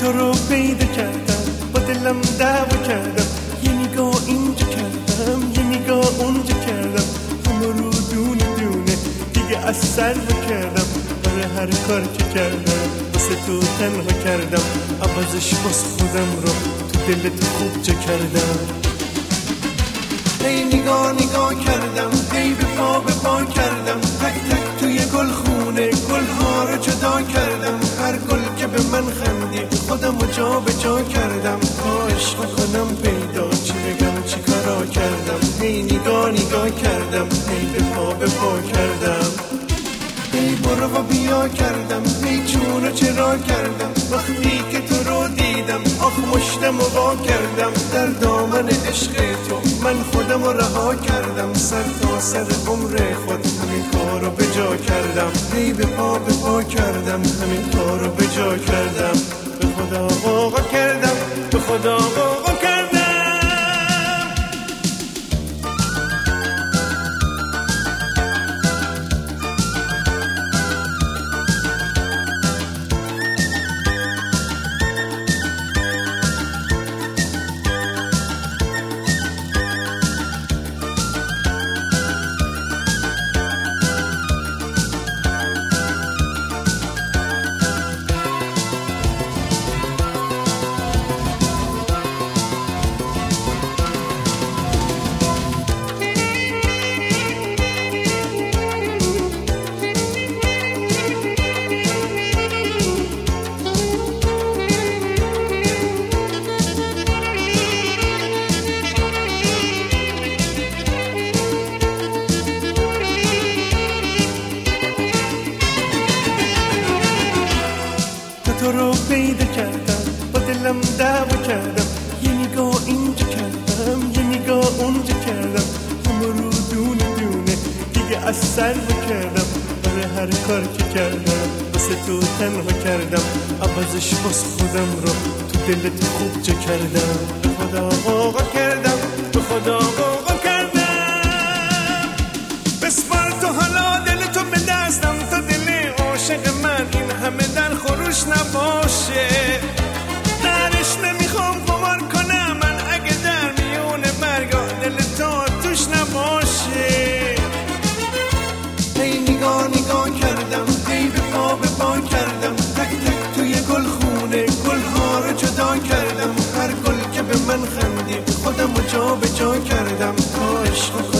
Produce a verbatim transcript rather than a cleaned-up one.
تو رو پیدا کردم، با دلم دعوا کردم، یه نگاه اینجا کردم، یه نگاه اونجا کردم، همه رو دونه دونه دیگه از سر کردم. برای هر کار که کردم واسه تو تنها کردم، عوضش باز خودم رو تو دلت خوب جا کردم. هی نگاه نگاه کردم، هی به پا به پا کردم، تک تک توی گل خونه گلها رو جدا کردم. هر گل که به من خندید خودم رو جا به جا کردم، تا عشق کنم پیدا چی بگم چی کارا کردم. هی نگاه نگاه کردم، هی به پا به پا کردم، هی برو و بیا کردم، هی چون و چرا کردم. وقتی که تو رو دیدم آخ مشتم و وا کردم، در دامن عشق تو من خودم رو رها کردم. سر تا سر عمر خود همین کار رو به جا کردم، هی به پا به پا کردم، همین کار رو به جا کردم. به خدا واقع کردم، به خدا واقع کردم. تو رو پیدا کردم، با دلم دعوا کردم، یه نگاه اینجا کردم، یه نگاه اونجا کردم، همه رو دونه دونه دیگه از سر کردم. برای هر کار که کردم واسه تو تنها کردم، عوضش باز خودم رو تو دلت خوب جا کردم. به خدا واقع کردم، به خدا واقع کردم. بسپار تو حالا دل تو به دستم، تا دل عاشق من این همه در خروش نباشه. درش نمیخوام قمار کنم من، اگه در میون برگاه دل تو توش نباشه. هی نگاه نگاه کردم، هی به پا به پا کردم، تک تک توی گل خونه گلها رو جدا کردم. هر گل که به من خندید خودم رو جا به جا کردم، تا عشق